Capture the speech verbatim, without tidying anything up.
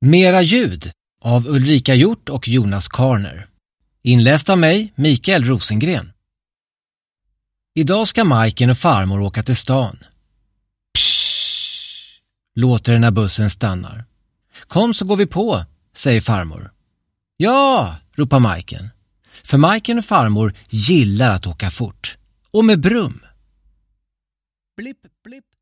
Mera ljud av Ulrika Hjort och Jonas Karner. Inläst av mig, Mikael Rosengren. Idag ska Majken och farmor åka till stan. Psh, låter det när bussen stannar. Kom så går vi på, säger farmor. Ja, ropar Majken. För Majken och farmor gillar att åka fort. Och med brum. Blipp, blipp.